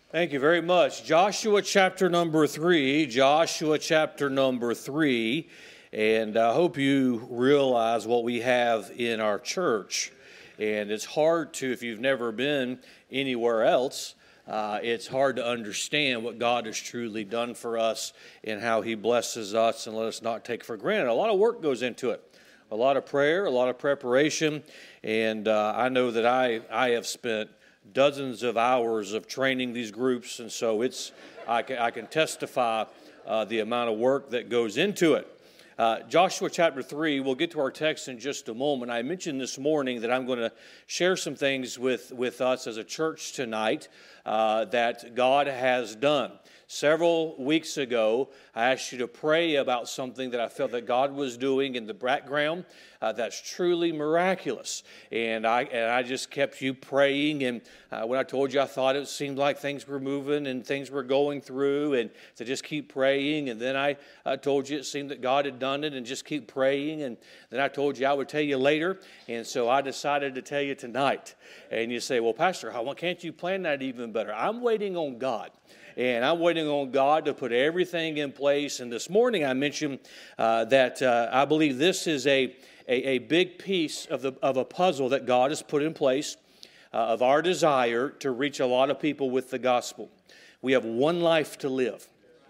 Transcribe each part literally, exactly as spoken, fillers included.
Thank you very much. Joshua chapter number three, Joshua chapter number three, and I hope you realize what we have in our church. And it's hard to, if you've never been anywhere else, uh, it's hard to understand what God has truly done for us and how He blesses us, and let us not take for granted. A lot of work goes into it, a lot of prayer, a lot of preparation, and uh, I know that I, I have spent dozens of hours of training these groups, and so it's I can, I can testify uh, the amount of work that goes into it. Uh, Joshua chapter three, we'll get to our text in just a moment. I mentioned this morning that I'm going to share some things with, with us as a church tonight uh, that God has done. Several weeks ago, I asked you to pray about something that I felt that God was doing in the background uh, that's truly miraculous. And I and I just kept you praying. And uh, when I told you I thought it seemed like things were moving and things were going through, and to just keep praying. And then I uh, told you it seemed that God had done it, and just keep praying. And then I told you I would tell you later. And so I decided to tell you tonight. And you say, well, Pastor, how can't you plan that even better? I'm waiting on God. And I'm waiting on God to put everything in place. And this morning I mentioned uh, that uh, I believe this is a, a, a big piece of, the, of a puzzle that God has put in place uh, of our desire to reach a lot of people with the gospel. We have one life to live.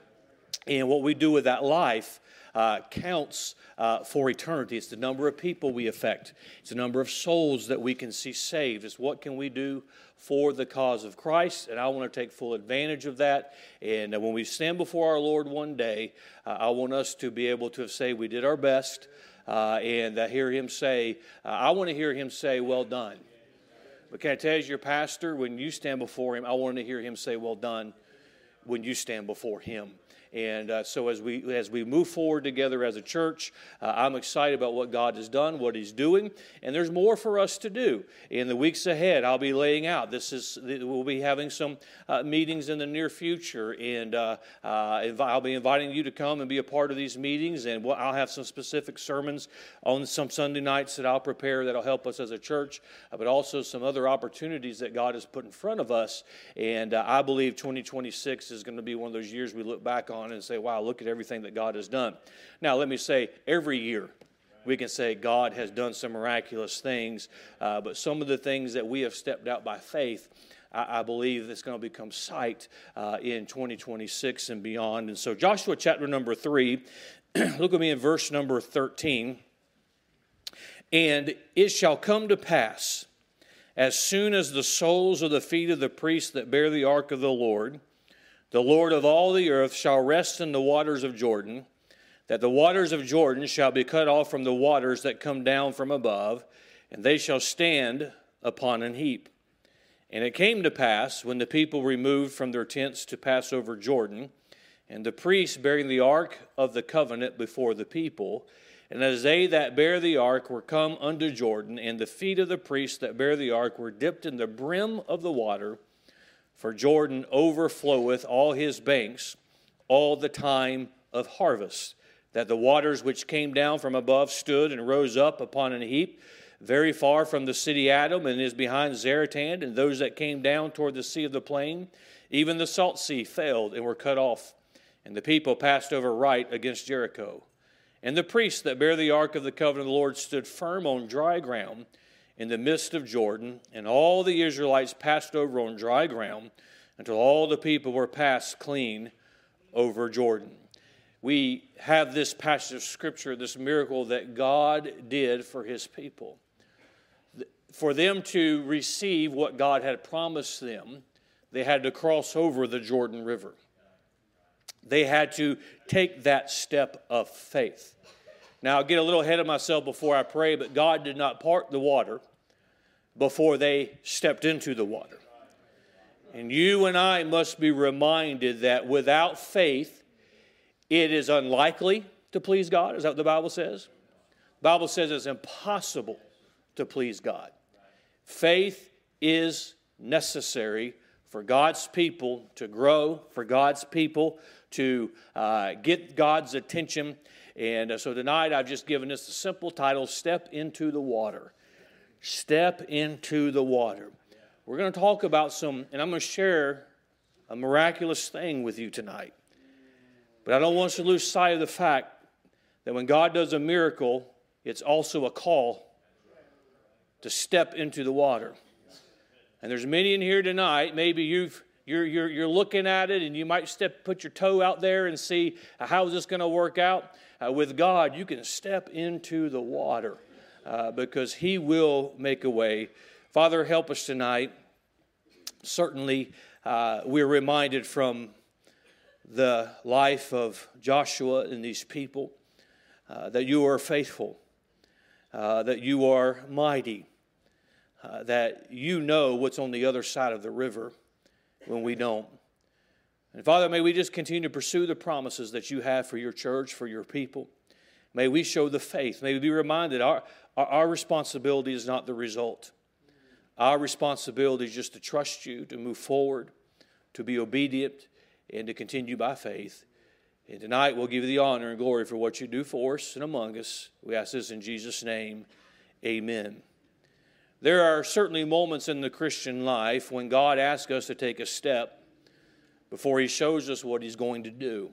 And what we do with that life uh, counts uh, for eternity. It's the number of people we affect. It's the number of souls that we can see saved. It's what can we do for the cause of Christ, and I want to take full advantage of that. And when we stand before our Lord one day, uh, I want us to be able to say we did our best, uh, and uh, hear Him say, uh, I want to hear Him say, well done. But can I tell you, as your pastor, when you stand before Him, I want to hear Him say, well done, when you stand before Him. And uh, so as we as we move forward together as a church, uh, I'm excited about what God has done, what He's doing, and there's more for us to do. In the weeks ahead, I'll be laying out. This is we'll be having some uh, meetings in the near future, and uh, uh, I'll be inviting you to come and be a part of these meetings. And we'll, I'll have some specific sermons on some Sunday nights that I'll prepare that'll help us as a church, uh, but also some other opportunities that God has put in front of us. And uh, I believe twenty twenty-six is going to be one of those years we look back on and say, wow, look at everything that God has done. Now, let me say, every year we can say God has done some miraculous things, uh, but some of the things that we have stepped out by faith, I, I believe it's going to become sight uh, in twenty twenty-six and beyond. And so Joshua chapter number three, look at me in verse number thirteen. And it shall come to pass, as soon as the soles of the feet of the priests that bear the ark of the Lord, the Lord of all the earth, shall rest in the waters of Jordan, that the waters of Jordan shall be cut off from the waters that come down from above, and they shall stand upon an heap. And it came to pass, when the people removed from their tents to pass over Jordan, and the priests bearing the ark of the covenant before the people, and as they that bear the ark were come unto Jordan, and the feet of the priests that bear the ark were dipped in the brim of the water, for Jordan overfloweth all his banks all the time of harvest, that the waters which came down from above stood and rose up upon an heap, very far from the city Adam, and is behind Zaratan, and those that came down toward the sea of the plain, even the salt sea failed and were cut off, and the people passed over right against Jericho. And the priests that bear the ark of the covenant of the Lord stood firm on dry ground in the midst of Jordan, and all the Israelites passed over on dry ground until all the people were passed clean over Jordan. We have this passage of Scripture, this miracle that God did for His people. For them to receive what God had promised them, they had to cross over the Jordan River. They had to take that step of faith. Now, I'll get a little ahead of myself before I pray, but God did not part the water before they stepped into the water. And you and I must be reminded that without faith, it is unlikely to please God. Is that what the Bible says? The Bible says it's impossible to please God. Faith is necessary for God's people to grow, for God's people to uh, get God's attention. And uh, so tonight I've just given this a simple title, Step into the Water. Step into the water. We're going to talk about some, and I'm going to share a miraculous thing with you tonight. But I don't want us to lose sight of the fact that when God does a miracle, it's also a call to step into the water. And there's many in here tonight, maybe you've You're, you're, you're looking at it and you might step, put your toe out there and see how is this going to work out. Uh, with God, you can step into the water uh, because He will make a way. Father, help us tonight. Certainly, uh, we're reminded from the life of Joshua and these people uh, that you are faithful, uh, that you are mighty, uh, that you know what's on the other side of the river when we don't. And Father, may we just continue to pursue the promises that you have for your church, for your people. May we show the faith. May we be reminded our, our, our responsibility is not the result. Our responsibility is just to trust you, to move forward, to be obedient, and to continue by faith. And tonight we'll give you the honor and glory for what you do for us and among us. We ask this in Jesus' name. Amen. There are certainly moments in the Christian life when God asks us to take a step before He shows us what He's going to do.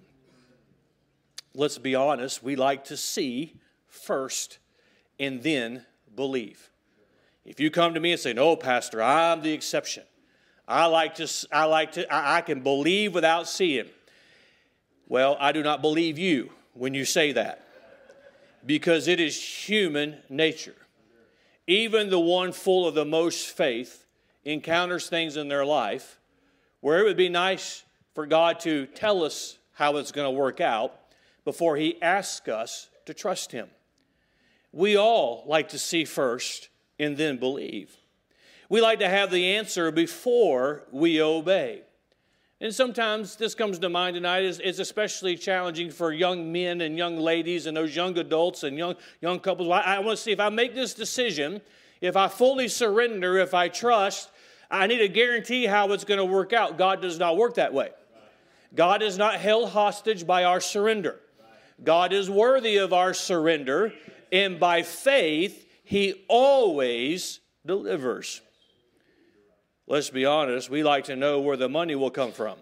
Let's be honest, we like to see first and then believe. If you come to me and say, "No, Pastor, I'm the exception. I like to, I like to, I, I can believe without seeing." Well, I do not believe you when you say that, because it is human nature. Even the one full of the most faith encounters things in their life where it would be nice for God to tell us how it's going to work out before He asks us to trust Him. We all like to see first and then believe. We like to have the answer before we obey. And sometimes this comes to mind tonight is, is especially challenging for young men and young ladies and those young adults and young, young couples. I, I want to see if I make this decision, if I fully surrender, if I trust, I need to guarantee how it's going to work out. God does not work that way. God is not held hostage by our surrender. God is worthy of our surrender, and by faith, He always delivers. Let's be honest, we like to know where the money will come from.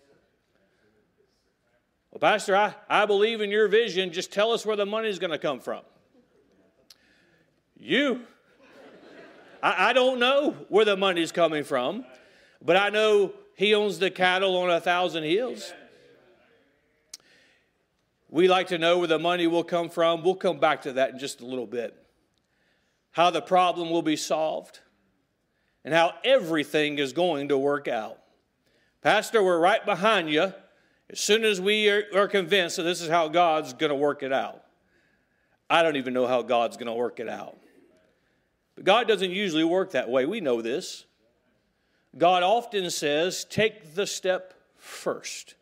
Well, Pastor, I, I believe in your vision. Just tell us where the money is going to come from. You? I, I don't know where the money is coming from, but I know He owns the cattle on a thousand hills. We like to know where the money will come from. We'll come back to that in just a little bit. How the problem will be solved, and how everything is going to work out. Pastor, we're right behind you as soon as we are, are convinced that this is how God's going to work it out. I don't even know how God's going to work it out. But God doesn't usually work that way. We know this. God often says, take the step first.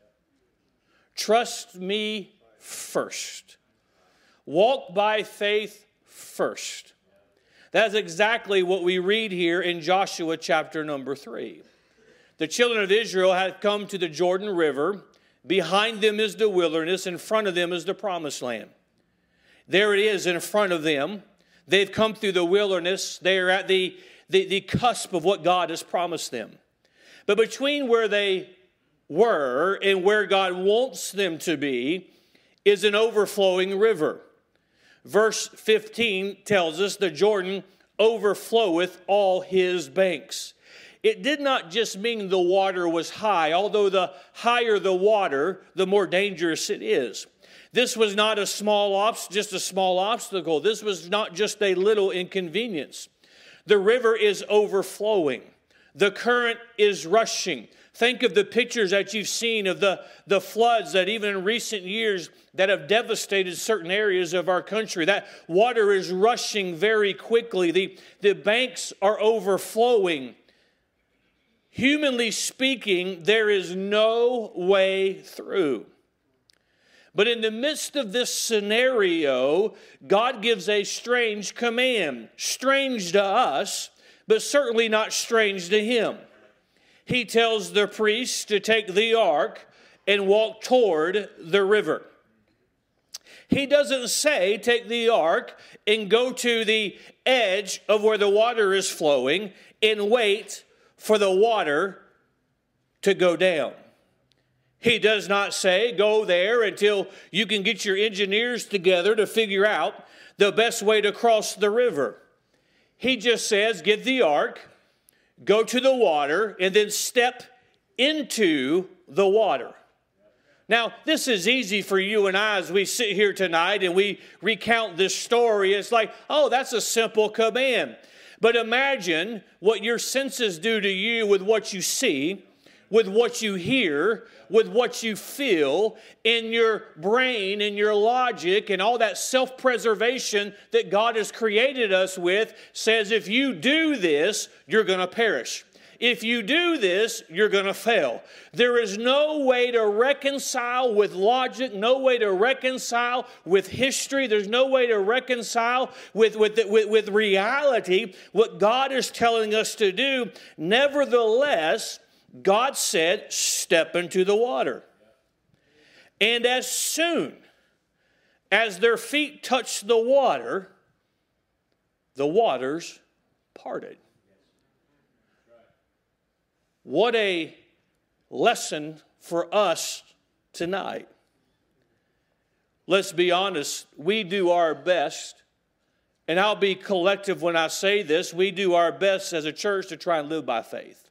Trust me first. Walk by faith first. That's exactly what we read here in Joshua chapter number three. The children of Israel had come to the Jordan River. Behind them is the wilderness. In front of them is the promised land. There it is in front of them. They've come through the wilderness. They are at the, the, the cusp of what God has promised them. But between where they were and where God wants them to be is an overflowing river. Verse fifteen tells us the Jordan overfloweth all his banks. It did not just mean the water was high, although the higher the water, the more dangerous it is. This was not a small obst- just a small obstacle. This was not just a little inconvenience. The river is overflowing. The current is rushing. Think of the pictures that you've seen of the, the floods that even in recent years that have devastated certain areas of our country. That water is rushing very quickly. The, the banks are overflowing. Humanly speaking, there is no way through. But in the midst of this scenario, God gives a strange command. Strange to us, but certainly not strange to Him. He tells the priests to take the ark and walk toward the river. He doesn't say take the ark and go to the edge of where the water is flowing and wait for the water to go down. He does not say, go there until you can get your engineers together to figure out the best way to cross the river. He just says, get the ark, go to the water, and then step into the water. Now, this is easy for you and I as we sit here tonight and we recount this story. It's like, oh, that's a simple command. But imagine what your senses do to you with what you see, with what you hear, with what you feel in your brain and your logic and all that self-preservation that God has created us with says if you do this, you're going to perish. If you do this, you're going to fail. There is no way to reconcile with logic, no way to reconcile with history. There's no way to reconcile with, with, with, with reality what God is telling us to do. Nevertheless, God said, step into the water. And as soon as their feet touched the water, the waters parted. What a lesson for us tonight. Let's be honest, we do our best, and I'll be collective when I say this, we do our best as a church to try and live by faith.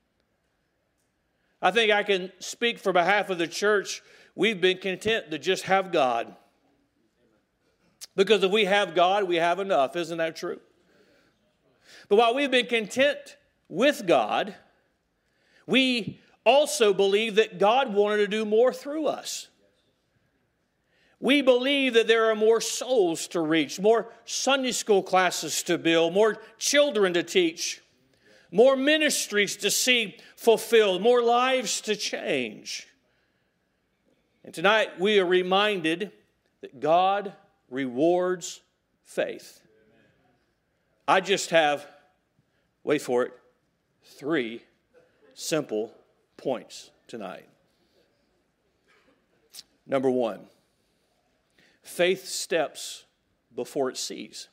I think I can speak for behalf of the church. We've been content to just have God. Because if we have God, we have enough. Isn't that true? But while we've been content with God, we also believe that God wanted to do more through us. We believe that there are more souls to reach, more Sunday school classes to build, more children to teach, more ministries to see fulfilled, more lives to change. And tonight we are reminded that God rewards faith. I just have, wait for it, three simple points tonight. Number one, faith steps before it sees.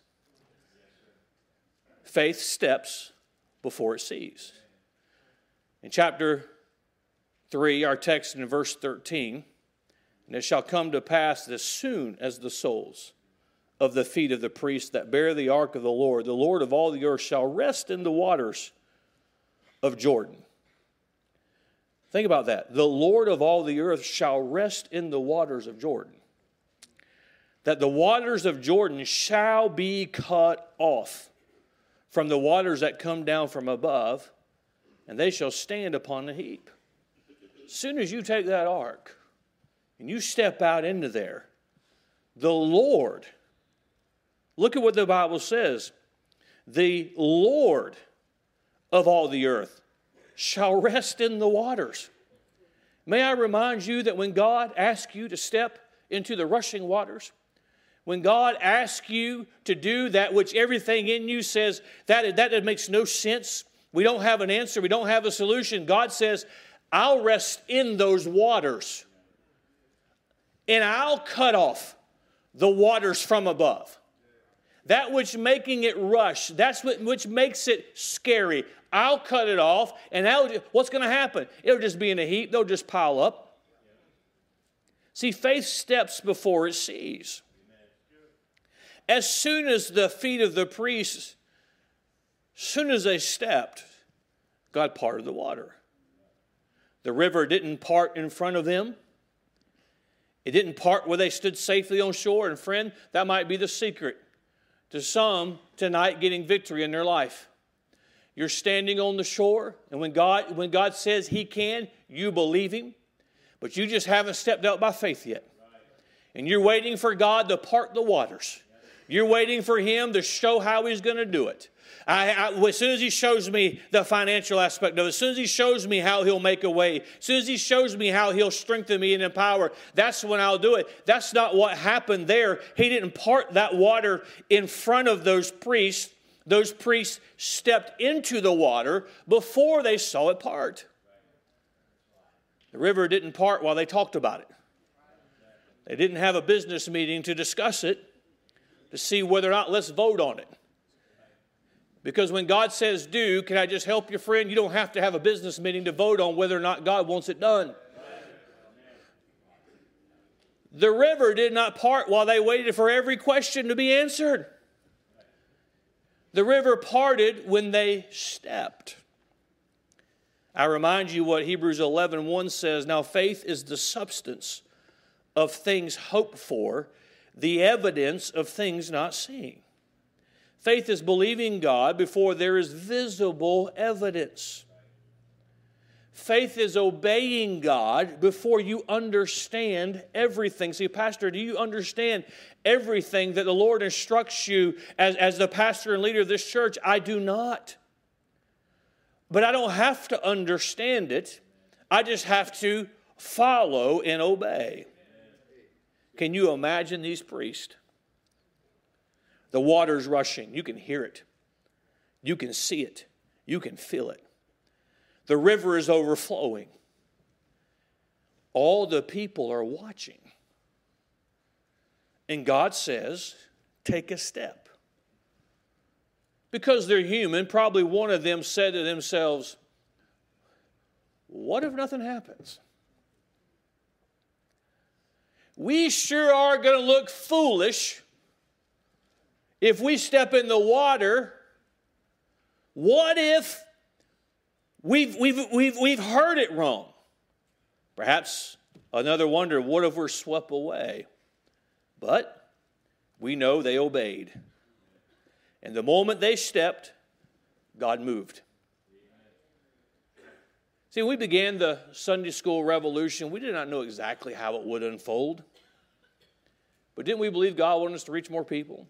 Faith steps before it sees. In chapter three, our text in verse thirteen, and it shall come to pass that as soon as the soles of the feet of the priests that bear the ark of the Lord, the Lord of all the earth shall rest in the waters of Jordan. Think about that. The Lord of all the earth shall rest in the waters of Jordan. That the waters of Jordan shall be cut off from the waters that come down from above, and they shall stand upon the heap. As soon as you take that ark and you step out into there, the Lord, look at what the Bible says, the Lord of all the earth shall rest in the waters. May I remind you that when God asks you to step into the rushing waters, when God asks you to do that which everything in you says, that, that makes no sense, we don't have an answer, we don't have a solution, God says, I'll rest in those waters, and I'll cut off the waters from above. That which making it rush, that's what which makes it scary. I'll cut it off, and I'll, what's going to happen? It'll just be in a heap. They'll just pile up. See, faith steps before it sees. As soon as the feet of the priests, as soon as they stepped, God parted the water. The river didn't part in front of them. It didn't part where they stood safely on shore. And friend, that might be the secret to some tonight getting victory in their life. You're standing on the shore, and when God, when God says He can, you believe Him, but you just haven't stepped out by faith yet. And you're waiting for God to part the waters. You're waiting for Him to show how He's going to do it. I, I, as soon as He shows me the financial aspect of it, as soon as He shows me how He'll make a way, as soon as He shows me how He'll strengthen me and empower, that's when I'll do it. That's not what happened there. He didn't part that water in front of those priests. Those priests stepped into the water before they saw it part. The river didn't part while they talked about it. They didn't have a business meeting to discuss it, to see whether or not let's vote on it. Because when God says do, can I just help you, friend? You don't have to have a business meeting to vote on whether or not God wants it done. The river did not part while they waited for every question to be answered. The river parted when they stepped. I remind you what Hebrews eleven one says, now faith is the substance of things hoped for, the evidence of things not seen. Faith is believing God before there is visible evidence. Faith is obeying God before you understand everything. See, Pastor, do you understand everything that the Lord instructs you as, as the pastor and leader of this church? I do not. But I don't have to understand it. I just have to follow and obey. Can you imagine these priests? The water's rushing. You can hear it. You can see it. You can feel it. The river is overflowing. All the people are watching. And God says, take a step. Because they're human, probably one of them said to themselves, what if nothing happens? We sure are going to look foolish if we step in the water. What if we've, we've, we've, we've heard it wrong? Perhaps another wonder, what if we're swept away? But we know they obeyed. And the moment they stepped, God moved. See, when we began the Sunday school revolution, we did not know exactly how it would unfold. But didn't we believe God wanted us to reach more people?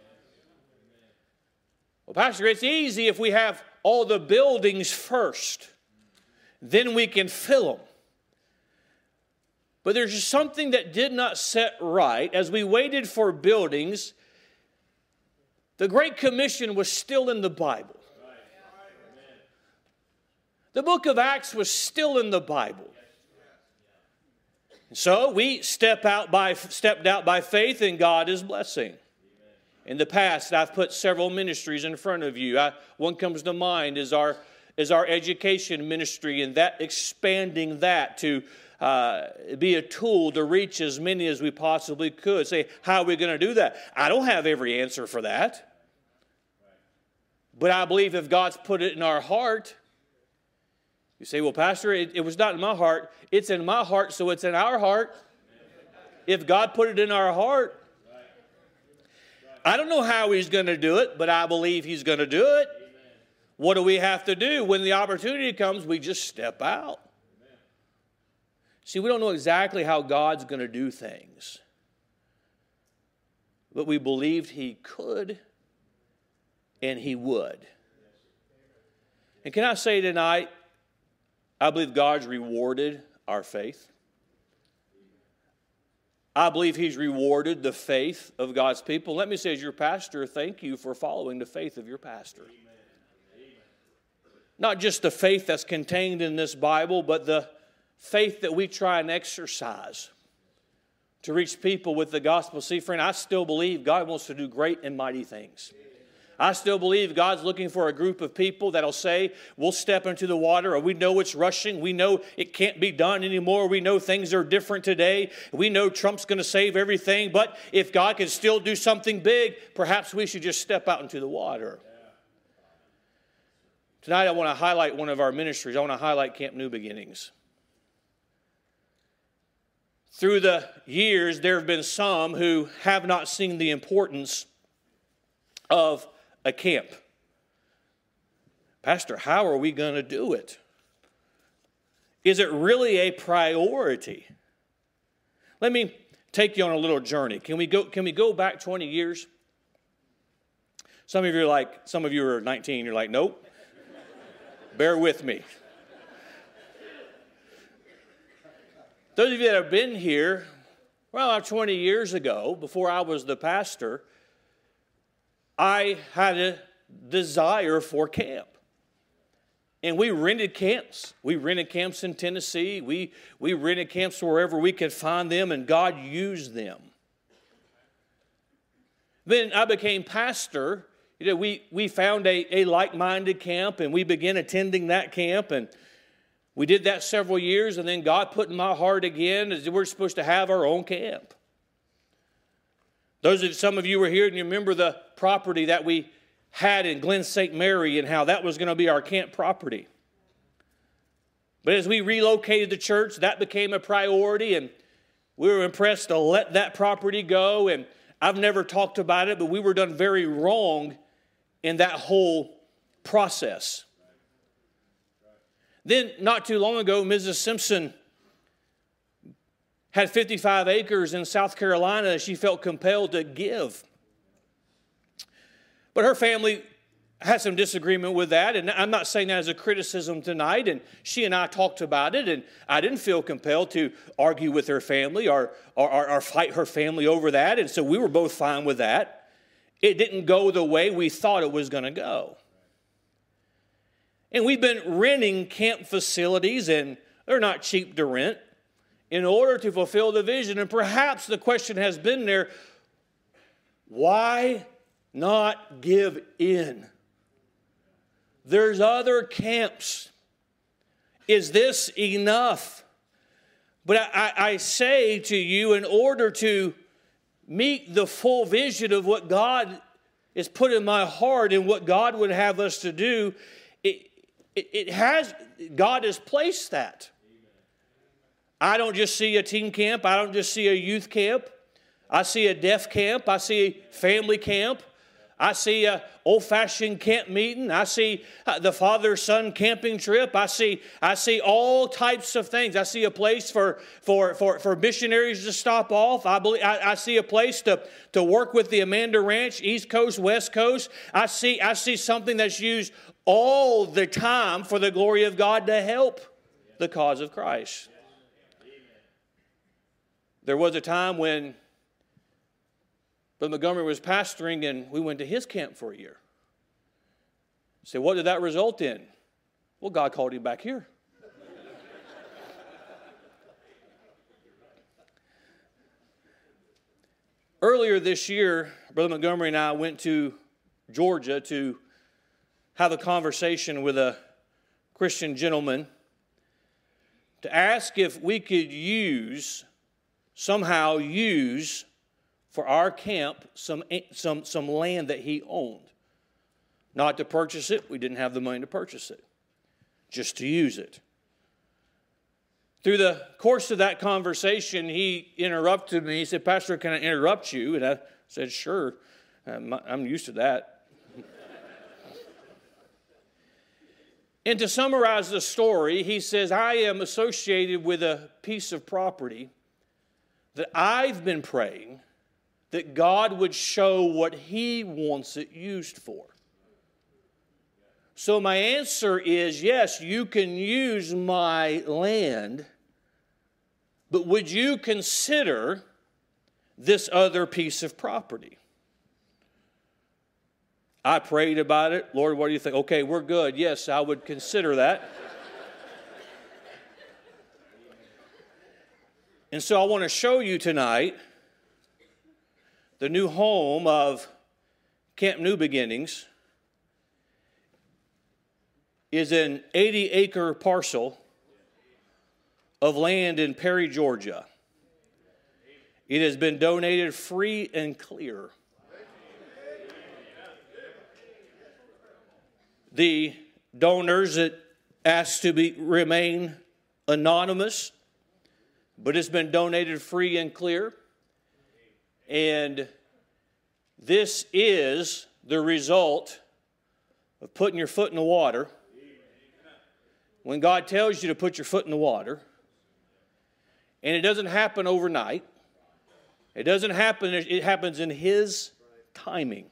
Well, Pastor, it's easy if we have all the buildings first. Then we can fill them. But there's just something that did not set right. As we waited for buildings, the Great Commission was still in the Bible. The book of Acts was still in the Bible. So we step out by, stepped out by faith, and God is blessing. In the past, I've put several ministries in front of you. I, one comes to mind is our, is our education ministry, and that expanding that to uh, be a tool to reach as many as we possibly could. Say, how are we going to do that? I don't have every answer for that. But I believe if God's put it in our heart. You say, well, Pastor, it, it was not in my heart. It's in my heart, so it's in our heart. If God put it in our heart, I don't know how He's going to do it, but I believe He's going to do it. What do we have to do? When the opportunity comes, we just step out. See, we don't know exactly how God's going to do things. But we believed He could and He would. And can I say tonight, I believe God's rewarded our faith. I believe He's rewarded the faith of God's people. Let me say, as your pastor, thank you for following the faith of your pastor. Amen. Not just the faith that's contained in this Bible, but the faith that we try and exercise to reach people with the gospel. See, friend, I still believe God wants to do great and mighty things. I still believe God's looking for a group of people that'll say, we'll step into the water, or we know it's rushing. We know it can't be done anymore. We know things are different today. We know Trump's going to save everything. But if God can still do something big, perhaps we should just step out into the water. Tonight I want to highlight one of our ministries. I want to highlight Camp New Beginnings. Through the years, there have been some who have not seen the importance of a camp. Pastor, how are we going to do it? Is it really a priority? Let me take you on a little journey. Can we go, can we go back twenty years? Some of you are like, some of you are nineteen, you're like, nope. Bear with me. Those of you that have been here, well, about twenty years ago, before I was the pastor, I had a desire for camp. And we rented camps. We rented camps in Tennessee. We, we rented camps wherever we could find them, and God used them. Then I became pastor You know, we, we found a, a like-minded camp, and we began attending that camp, and we did that several years, and then God put in my heart again that we're supposed to have our own camp. Those of some of you were here, and you remember the property that we had in Glen Saint Mary and how that was going to be our camp property. But as we relocated the church, that became a priority, and we were impressed to let that property go, and I've never talked about it, but we were done very wrong in that whole process. Then, not too long ago, Missus Simpson had fifty-five acres in South Carolina she felt compelled to give. But her family had some disagreement with that, and I'm not saying that as a criticism tonight, and she and I talked about it, and I didn't feel compelled to argue with her family or, or, or, or fight her family over that, and so we were both fine with that. It didn't go the way we thought it was going to go. And we've been renting camp facilities, and they're not cheap to rent, in order to fulfill the vision. And perhaps the question has been there, why not give in? There's other camps. Is this enough? But I, I, I say to you, in order to meet the full vision of what God has put in my heart and what God would have us to do, it, it, it has, God has placed that. I don't just see a teen camp. I don't just see a youth camp. I see a deaf camp. I see a family camp. I see a old-fashioned camp meeting. I see the father-son camping trip. I see I see all types of things. I see a place for for for, for missionaries to stop off. I believe I, I see a place to, to work with the Amanda Ranch, East Coast, West Coast. I see I see something that's used all the time for the glory of God to help the cause of Christ. There was a time when Brother Montgomery was pastoring, and we went to his camp for a year. So what did that result in? Well, God called him back here. Earlier this year, Brother Montgomery and I went to Georgia to have a conversation with a Christian gentleman to ask if we could use, somehow use, for our camp, some, some, some land that he owned. Not to purchase it. We didn't have the money to purchase it. Just to use it. Through the course of that conversation, he interrupted me. He said, "Pastor, can I interrupt you?" And I said, "Sure. I'm, I'm used to that." And to summarize the story, he says, "I am associated with a piece of property that I've been praying that God would show what He wants it used for." So my answer is, yes, you can use my land, but would you consider this other piece of property? I prayed about it. Lord, what do you think? Okay, we're good. Yes, I would consider that. And so I want to show you tonight the new home of Camp New Beginnings is an eighty acre parcel of land in Perry, Georgia. It has been donated free and clear. The donors that asked to be remain anonymous, but it's been donated free and clear. And this is the result of putting your foot in the water. When God tells you to put your foot in the water, and it doesn't happen overnight. It doesn't happen, it happens in His timing.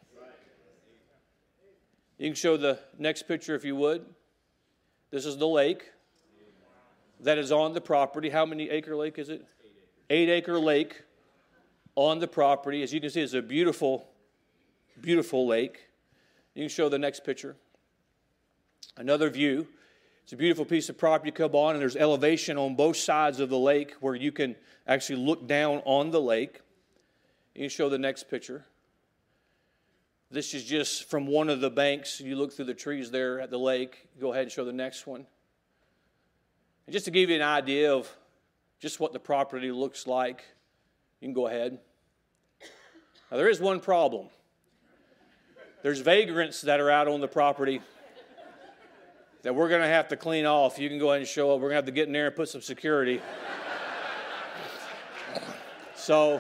You can show the next picture if you would. This is the lake that is on the property. How many acre lake is it? Eight acre lake on the property. As you can see, it's a beautiful, beautiful lake. You can show the next picture. Another view. It's a beautiful piece of property you come on, and there's elevation on both sides of the lake where you can actually look down on the lake. You can show the next picture. This is just from one of the banks. You look through the trees there at the lake. Go ahead and show the next one. And just to give you an idea of just what the property looks like, you can go ahead. Now, there is one problem. There's vagrants that are out on the property that we're going to have to clean off. You can go ahead and show up. We're going to have to get in there and put some security. So,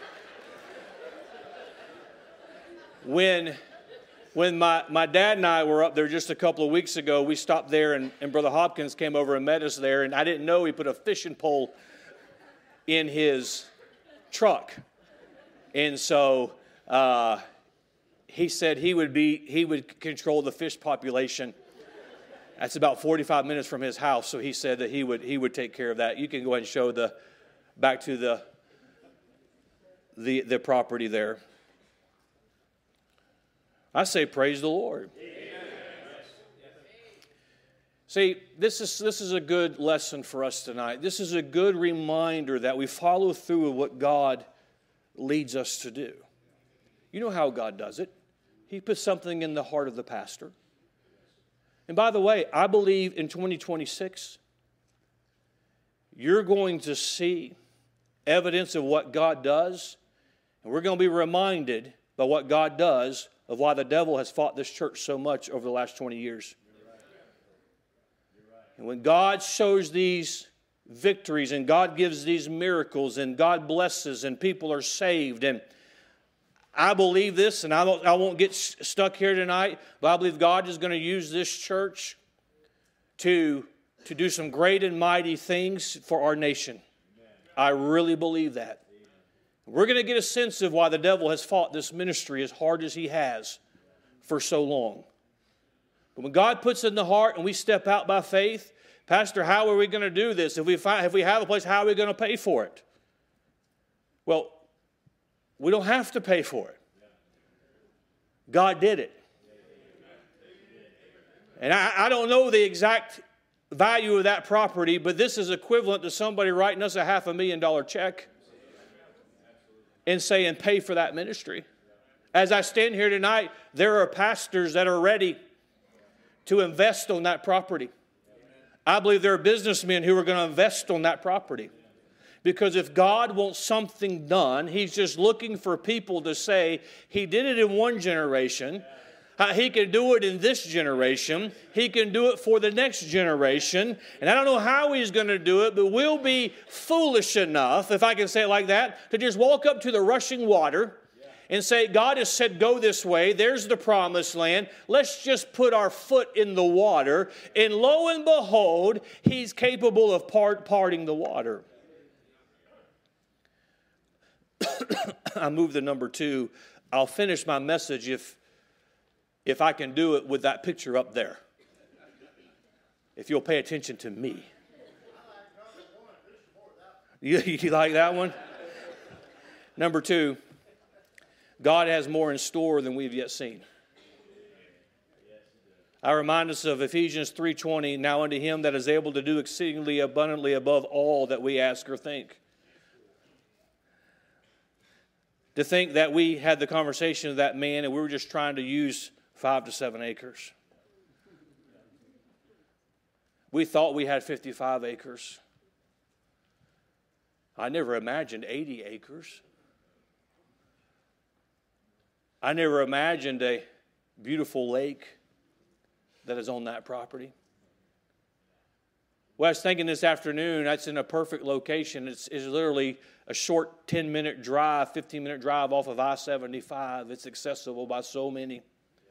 when, when my, my dad and I were up there just a couple of weeks ago, we stopped there, and, and Brother Hopkins came over and met us there, and I didn't know he put a fishing pole in his truck. And so uh, he said he would be he would control the fish population. That's about forty-five minutes from his house, so he said that he would he would take care of that. You can go ahead and show the back to the the the property there. I say praise the Lord. Amen. See, this is this is a good lesson for us tonight. This is a good reminder that we follow through with what God leads us to do. You know how God does it. He puts something in the heart of the pastor. And by the way, I believe in twenty twenty-six, you're going to see evidence of what God does, and we're going to be reminded by what God does of why the devil has fought this church so much over the last twenty years. And when God shows these victories and God gives these miracles and God blesses and people are saved, and I believe this, and I won't, I won't get stuck here tonight, but I believe God is going to use this church to, to do some great and mighty things for our nation. I really believe that. We're going to get a sense of why the devil has fought this ministry as hard as he has for so long. But when God puts it in the heart and we step out by faith, Pastor, how are we going to do this? If we find, if we have a place, how are we going to pay for it? Well, we don't have to pay for it. God did it. And I, I don't know the exact value of that property, but this is equivalent to somebody writing us a half a million dollar check and saying, pay for that ministry. As I stand here tonight, there are pastors that are ready to invest on that property. I believe there are businessmen who are going to invest on that property. Because if God wants something done, He's just looking for people to say, He did it in one generation. Uh, he can do it in this generation. He can do it for the next generation. And I don't know how He's going to do it, but we'll be foolish enough, if I can say it like that, to just walk up to the rushing water and say, God has said go this way. There's the promised land. Let's just put our foot in the water. And lo and behold, He's capable of part, parting the water. I move to number two. I'll finish my message if, if I can do it with that picture up there. If you'll pay attention to me. You, you like that one? Number two, God has more in store than we've yet seen. I remind us of Ephesians three twenty, now unto Him that is able to do exceedingly abundantly above all that we ask or think. To think that we had the conversation of that man and we were just trying to use five to seven acres. We thought we had fifty-five acres. I never imagined eighty acres. I never imagined a beautiful lake that is on that property. Well, I was thinking this afternoon, that's in a perfect location. It's, it's literally a short ten-minute drive, fifteen-minute drive off of I seventy-five. It's accessible by so many.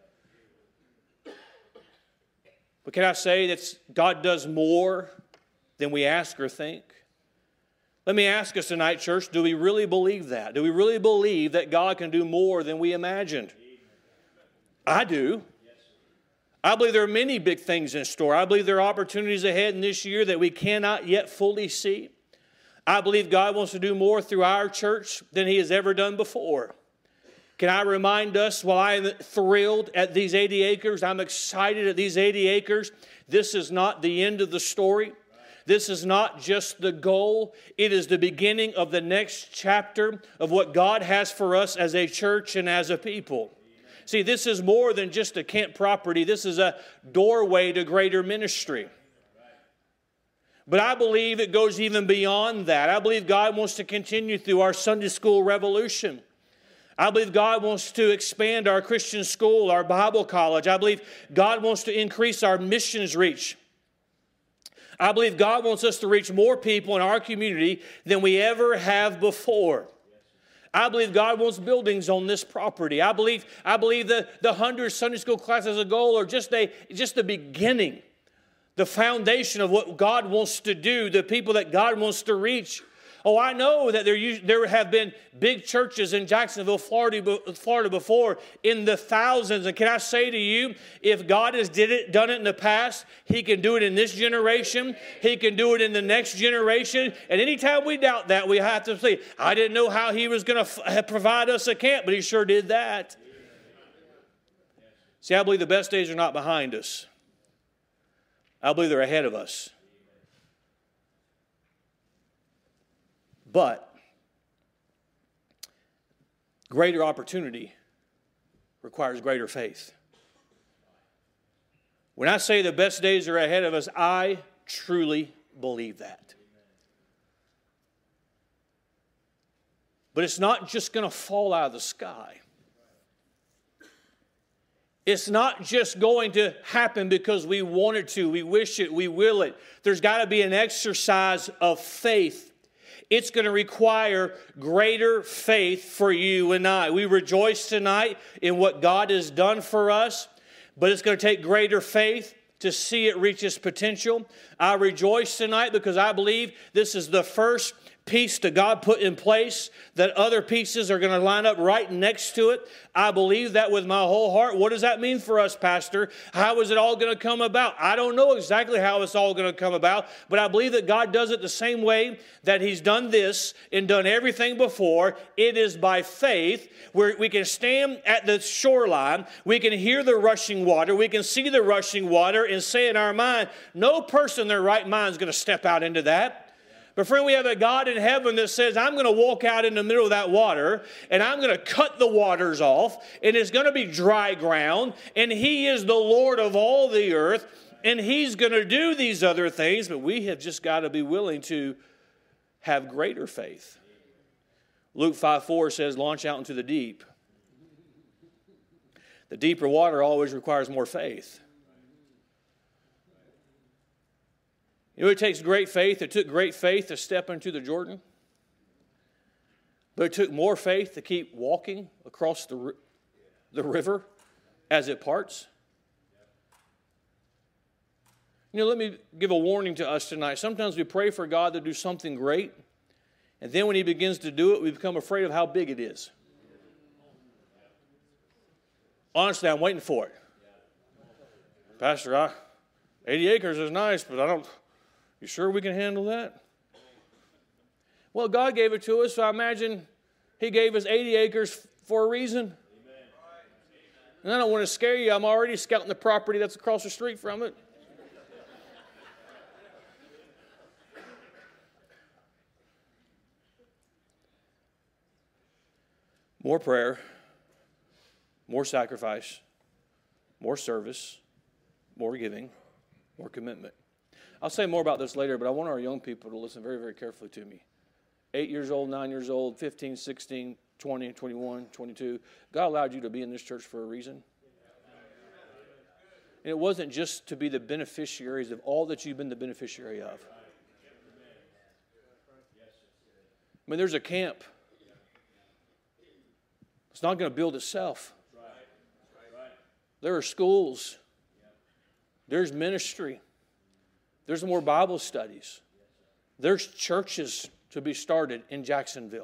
But can I say that God does more than we ask or think? Let me ask us tonight, church, do we really believe that? Do we really believe that God can do more than we imagined? I do. I believe there are many big things in store. I believe there are opportunities ahead in this year that we cannot yet fully see. I believe God wants to do more through our church than He has ever done before. Can I remind us, while I am thrilled at these eighty acres, I'm excited at these eighty acres, this is not the end of the story. This is not just the goal. It is the beginning of the next chapter of what God has for us as a church and as a people. See, this is more than just a camp property. This is a doorway to greater ministry. But I believe it goes even beyond that. I believe God wants to continue through our Sunday school revolution. I believe God wants to expand our Christian school, our Bible college. I believe God wants to increase our missions reach. I believe God wants us to reach more people in our community than we ever have before. I believe God wants buildings on this property. I believe, I believe that the hundred Sunday school classes as a goal are just, a, just the beginning, the foundation of what God wants to do, the people that God wants to reach. Oh, I know that there, there have been big churches in Jacksonville, Florida, Florida before in the thousands. And can I say to you, if God has did it, done it in the past, He can do it in this generation. He can do it in the next generation. And anytime we doubt that, we have to say, I didn't know how He was going to f- provide us a camp, but He sure did that. See, I believe the best days are not behind us. I believe they're ahead of us. But greater opportunity requires greater faith. When I say the best days are ahead of us, I truly believe that. But it's not just going to fall out of the sky. It's not just going to happen because we want it to, we wish it, we will it. There's got to be an exercise of faith. It's going to require greater faith for you and I. We rejoice tonight in what God has done for us, but it's going to take greater faith to see it reach its potential. I rejoice tonight because I believe this is the first piece that God put in place, that other pieces are going to line up right next to it. I believe that with my whole heart. What does that mean for us, Pastor? How is it all going to come about? I don't know exactly how it's all going to come about, but I believe that God does it the same way that He's done this and done everything before. It is by faith, where we can stand at the shoreline, we can hear the rushing water, we can see the rushing water and say in our mind, no person in their right mind is going to step out into that. But friend, we have a God in heaven that says, I'm going to walk out in the middle of that water, and I'm going to cut the waters off, and it's going to be dry ground, and He is the Lord of all the earth, and He's going to do these other things, but we have just got to be willing to have greater faith. Luke five four says, launch out into the deep. The deeper water always requires more faith. You know, it takes great faith. It took great faith to step into the Jordan. But it took more faith to keep walking across the, the river as it parts. You know, let me give a warning to us tonight. Sometimes we pray for God to do something great, and then when He begins to do it, we become afraid of how big it is. Honestly, I'm waiting for it. Pastor, I, eighty acres is nice, but I don't... You sure we can handle that? Well, God gave it to us, so I imagine He gave us eighty acres for a reason. And I don't want to scare you. I'm already scouting the property that's across the street from it. More prayer, more sacrifice, more service, more giving, more commitment. I'll say more about this later, but I want our young people to listen very, very carefully to me. Eight years old, nine years old, fifteen, sixteen, twenty, twenty-one, twenty-two. God allowed you to be in this church for a reason. And it wasn't just to be the beneficiaries of all that you've been the beneficiary of. I mean, there's a camp. It's not going to build itself. There are schools. There's ministry. There's more Bible studies. There's churches to be started in Jacksonville.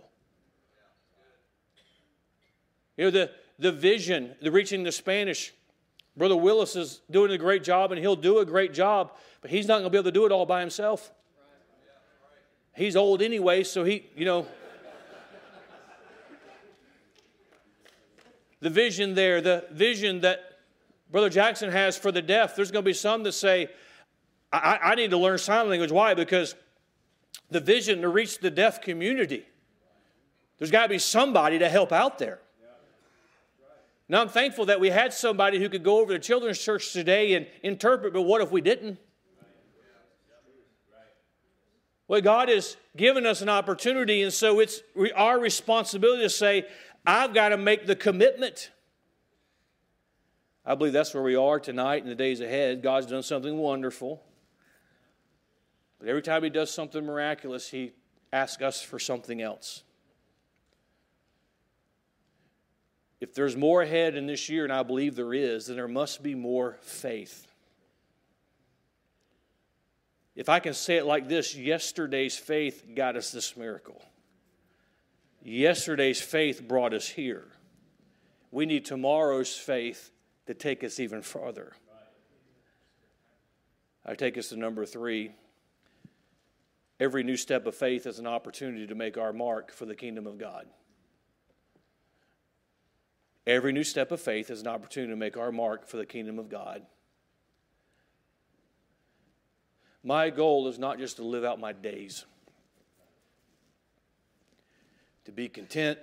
You know, the, the vision, the reaching the Spanish, Brother Willis is doing a great job, and he'll do a great job, but he's not going to be able to do it all by himself. He's old anyway, so he, you know. The vision there, the vision that Brother Jackson has for the deaf, there's going to be some that say, I, I need to learn sign language. Why? Because the vision to reach the deaf community, there's got to be somebody to help out there. Now, I'm thankful that we had somebody who could go over to children's church today and interpret, but what if we didn't? Well, God has given us an opportunity, and so it's our responsibility to say, I've got to make the commitment. I believe that's where we are tonight and the days ahead. God's done something wonderful. But every time He does something miraculous, He asks us for something else. If there's more ahead in this year, and I believe there is, then there must be more faith. If I can say it like this, yesterday's faith got us this miracle. Yesterday's faith brought us here. We need tomorrow's faith to take us even farther. I take us to number three. Every new step of faith is an opportunity to make our mark for the kingdom of God. Every new step of faith is an opportunity to make our mark for the kingdom of God. My goal is not just to live out my days, to be content.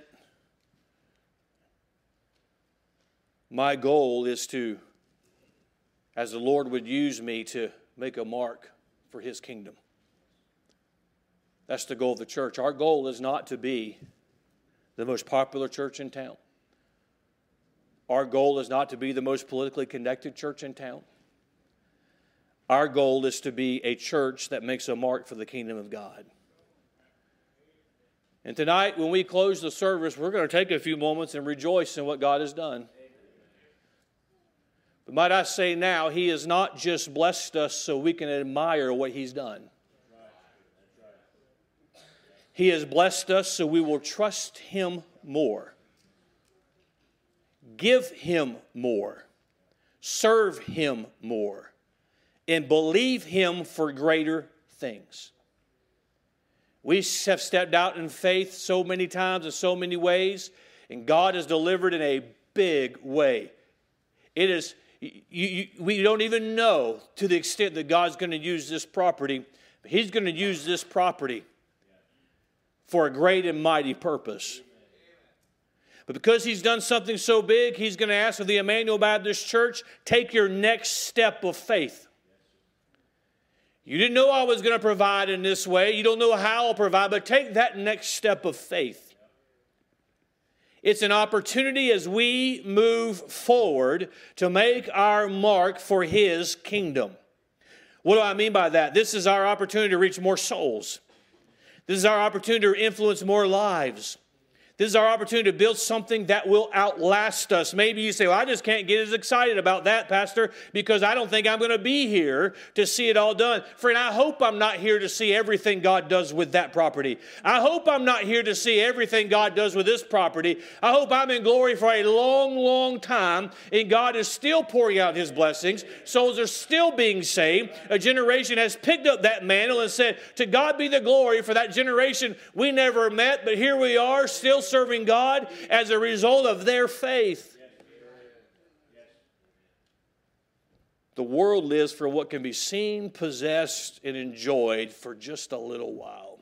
My goal is to, as the Lord would use me, to make a mark for His kingdom. That's the goal of the church. Our goal is not to be the most popular church in town. Our goal is not to be the most politically connected church in town. Our goal is to be a church that makes a mark for the kingdom of God. And tonight, when we close the service, we're going to take a few moments and rejoice in what God has done. But might I say now, He has not just blessed us so we can admire what He's done. He has blessed us so we will trust Him more, give Him more, serve Him more, and believe Him for greater things. We have stepped out in faith so many times in so many ways, and God has delivered in a big way. It is, you, you, we don't even know to the extent that God's going to use this property, but He's going to use this property for a great and mighty purpose. But because He's done something so big, He's going to ask of the Emmanuel Baptist Church, take your next step of faith. You didn't know I was going to provide in this way. You don't know how I'll provide, but take that next step of faith. It's an opportunity as we move forward to make our mark for His kingdom. What do I mean by that? This is our opportunity to reach more souls. This is our opportunity to influence more lives. This is our opportunity to build something that will outlast us. Maybe you say, well, I just can't get as excited about that, Pastor, because I don't think I'm going to be here to see it all done. Friend, I hope I'm not here to see everything God does with that property. I hope I'm not here to see everything God does with this property. I hope I'm in glory for a long, long time, and God is still pouring out His blessings. Souls are still being saved. A generation has picked up that mantle and said, to God be the glory for that generation we never met, but here we are, still serving God as a result of their faith. The world lives for what can be seen, possessed, and enjoyed for just a little while.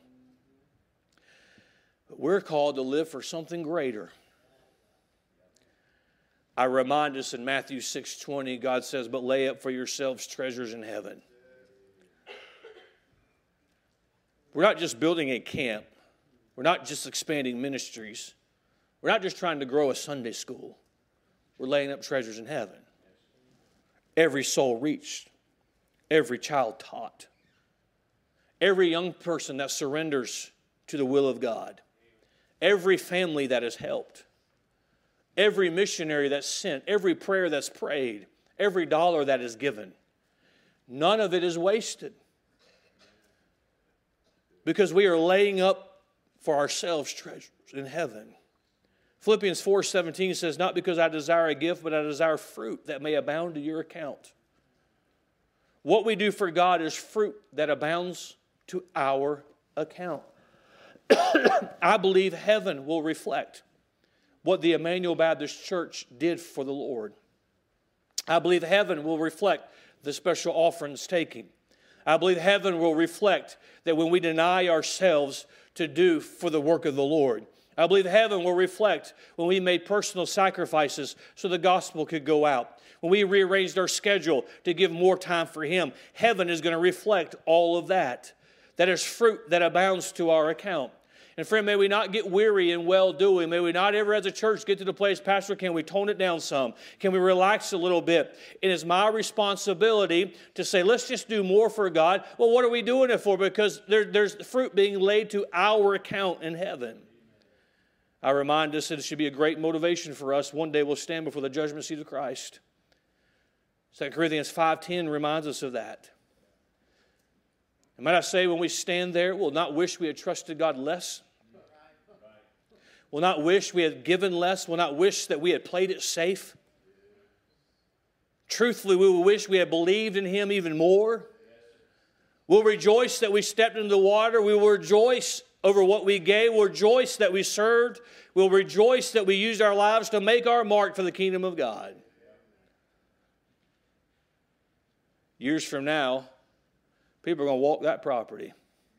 But we're called to live for something greater. I remind us in Matthew six twenty, God says, but lay up for yourselves treasures in heaven. We're not just building a camp. We're not just expanding ministries. We're not just trying to grow a Sunday school. We're laying up treasures in heaven. Every soul reached. Every child taught. Every young person that surrenders to the will of God. Every family that is helped. Every missionary that's sent. Every prayer that's prayed. Every dollar that is given. None of it is wasted. Because we are laying up for ourselves treasures in heaven. Philippians four seventeen says, not because I desire a gift, but I desire fruit that may abound to your account. What we do for God is fruit that abounds to our account. I believe heaven will reflect what the Emmanuel Baptist Church did for the Lord. I believe heaven will reflect the special offerings taking. I believe heaven will reflect that when we deny ourselves to do for the work of the Lord. I believe heaven will reflect when we made personal sacrifices so the gospel could go out. When we rearranged our schedule to give more time for Him, heaven is going to reflect all of that. That is fruit that abounds to our account. And friend, may we not get weary in well-doing. May we not ever as a church get to the place, Pastor, can we tone it down some? Can we relax a little bit? It is my responsibility to say, let's just do more for God. Well, what are we doing it for? Because there, there's fruit being laid to our account in heaven. I remind us that it should be a great motivation for us. One day we'll stand before the judgment seat of Christ. Second Corinthians five ten reminds us of that. And might I say, when we stand there, we'll not wish we had trusted God less. We'll not wish we had given less. We'll not wish that we had played it safe. Truthfully, we will wish we had believed in Him even more. We'll rejoice that we stepped into the water. We will rejoice over what we gave. We'll rejoice that we served. We'll rejoice that we used our lives to make our mark for the kingdom of God. Years from now, people are going to walk that property.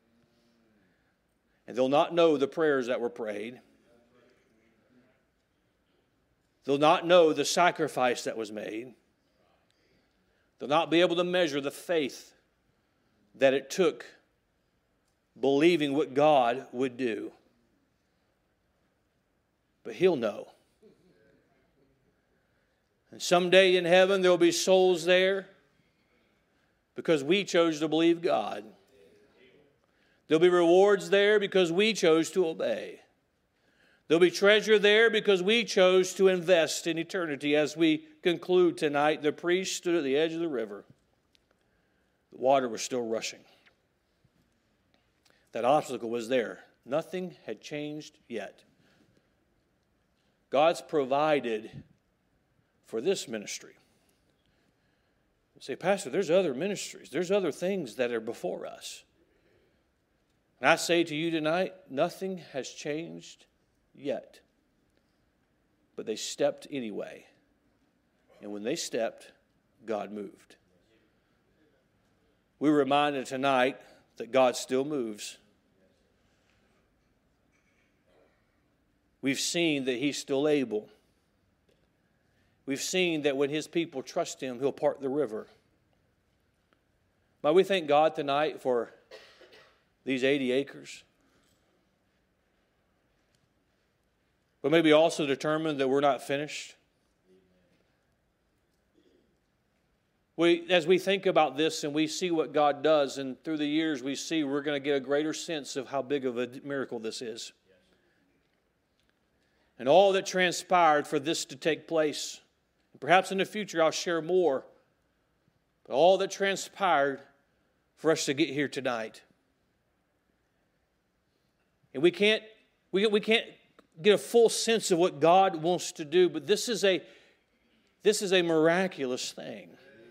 And they'll not know the prayers that were prayed. They'll not know the sacrifice that was made. They'll not be able to measure the faith that it took believing what God would do. But He'll know. And someday in heaven there will be souls there because we chose to believe God. There'll be rewards there because we chose to obey. There'll be treasure there because we chose to invest in eternity. As we conclude tonight, the priest stood at the edge of the river. The water was still rushing. That obstacle was there. Nothing had changed yet. God's provided for this ministry. You say, Pastor, there's other ministries. There's other things that are before us. And I say to you tonight, nothing has changed yet. But they stepped anyway. And when they stepped, God moved. We're reminded tonight that God still moves. We've seen that He's still able. We've seen that when His people trust Him, He'll part the river. Might we thank God tonight for these eighty acres? But maybe also determined that we're not finished. We, as we think about this and we see what God does, and through the years we see we're going to get a greater sense of how big of a miracle this is. And all that transpired for this to take place. Perhaps in the future I'll share more. But all that transpired for us to get here tonight. And we can't, we, we can't get a full sense of what God wants to do, but this is a, this is a miraculous thing.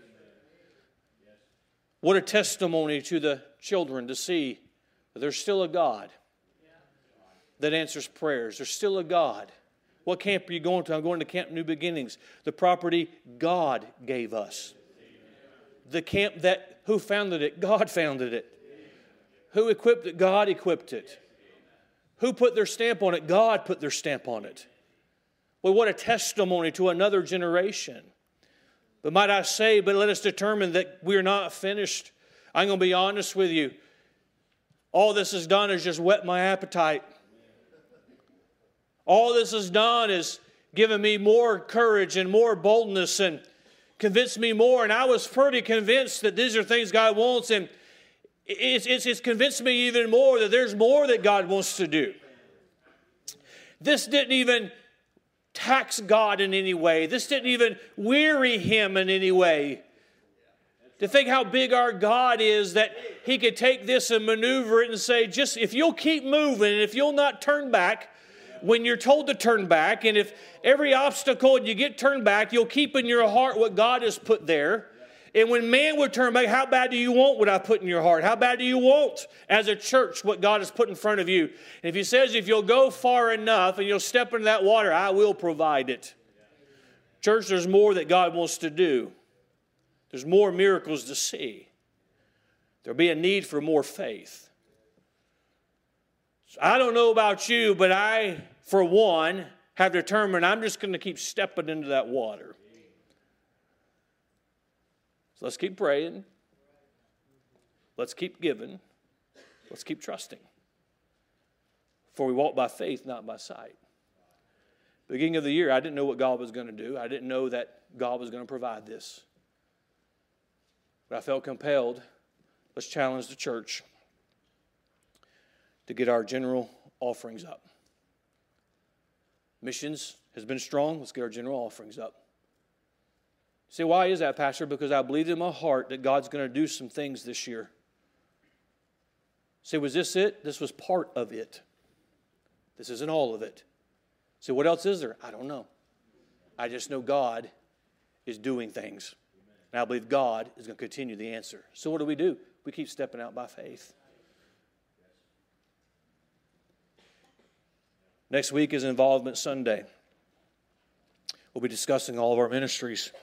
What a testimony to the children to see that there's still a God that answers prayers. There's still a God. What camp are you going to? I'm going to Camp New Beginnings. The property God gave us. The camp that, who founded it? God founded it. Who equipped it? God equipped it. Who put their stamp on it? God put their stamp on it. Well, what a testimony to another generation. But might I say, but let us determine that we're not finished. I'm going to be honest with you. All this has done is just whet my appetite. All this has done is given me more courage and more boldness and convinced me more. And I was pretty convinced that these are things God wants. And it's, it's, it's convinced me even more that there's more that God wants to do. This didn't even tax God in any way. This didn't even weary Him in any way. To think how big our God is, that He could take this and maneuver it and say, just if you'll keep moving, and if you'll not turn back when you're told to turn back, and if every obstacle and you get turned back, you'll keep in your heart what God has put there. And when man would turn back, how bad do you want what I put in your heart? How bad do you want as a church what God has put in front of you? And if He says, if you'll go far enough and you'll step into that water, I will provide it. Church, there's more that God wants to do. There's more miracles to see. There'll be a need for more faith. So I don't know about you, but I for one, have determined I'm just going to keep stepping into that water. So let's keep praying. Let's keep giving. Let's keep trusting. For we walk by faith, not by sight. Beginning of the year, I didn't know what God was going to do. I didn't know that God was going to provide this. But I felt compelled. Let's challenge the church to get our general offerings up. Missions has been strong. Let's get our general offerings up. See, why is that, Pastor? Because I believe in my heart that God's going to do some things this year. See, was this it? This was part of it. This isn't all of it. So what else is there? I don't know. I just know God is doing things. And I believe God is going to continue the answer. So what do we do? We keep stepping out by faith. Next week is Involvement Sunday. We'll be discussing all of our ministries.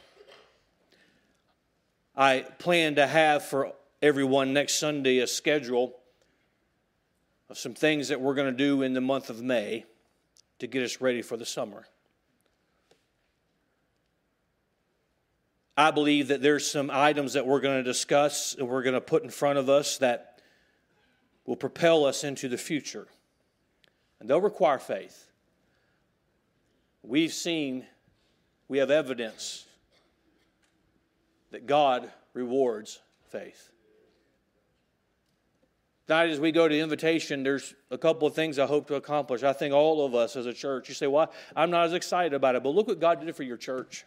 I plan to have for everyone next Sunday a schedule of some things that we're going to do in the month of May to get us ready for the summer. I believe that there's some items that we're going to discuss and we're going to put in front of us that will propel us into the future. And they'll require faith. We've seen, we have evidence that God rewards faith. Tonight, as we go to invitation, there's a couple of things I hope to accomplish. I think all of us as a church, you say, well, I'm not as excited about it, but look what God did for your church.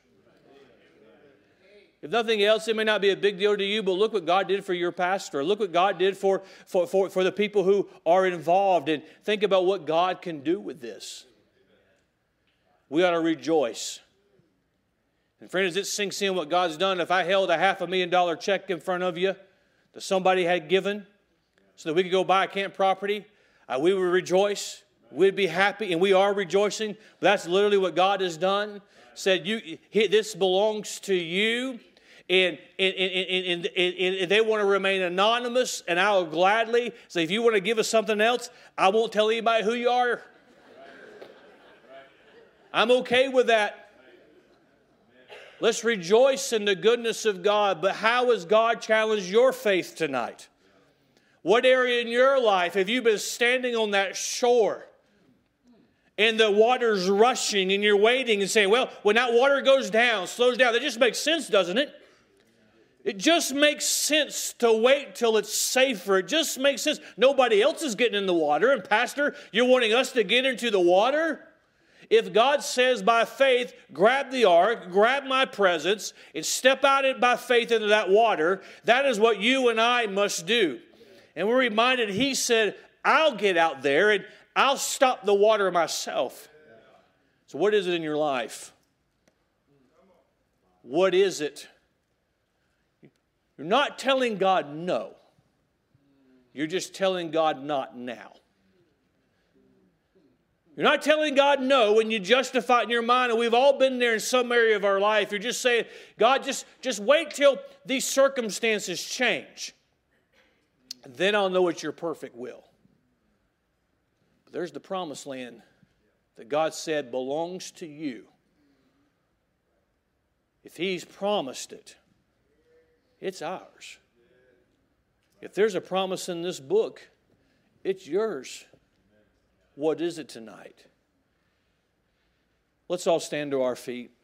If nothing else, it may not be a big deal to you, but look what God did for your pastor. Look what God did for, for, for, for the people who are involved, and think about what God can do with this. We ought to rejoice. And friends, it sinks in what God's done. If I held a half a million dollar check in front of you that somebody had given so that we could go buy a camp property, uh, we would rejoice. We'd be happy, and we are rejoicing. But that's literally what God has done. Said, "You, this belongs to you." And, and, and, and, and, and they want to remain anonymous, and I will gladly say, if you want to give us something else, I won't tell anybody who you are. I'm okay with that. Let's rejoice in the goodness of God. But how has God challenged your faith tonight? What area in your life have you been standing on that shore and the water's rushing and you're waiting and saying, well, when that water goes down, slows down, that just makes sense, doesn't it? It just makes sense to wait till it's safer. It just makes sense. Nobody else is getting in the water. And Pastor, you're wanting us to get into the water? If God says by faith, grab the ark, grab my presence, and step out it by faith into that water, that is what you and I must do. And we're reminded, He said, I'll get out there and I'll stop the water myself. So what is it in your life? What is it? You're not telling God no. You're just telling God not now. You're not telling God no when you justify it in your mind, and we've all been there in some area of our life. You're just saying, God, just, just wait till these circumstances change. Then I'll know it's your perfect will. But there's the promised land that God said belongs to you. If He's promised it, it's ours. If there's a promise in this book, it's yours. What is it tonight? Let's all stand to our feet.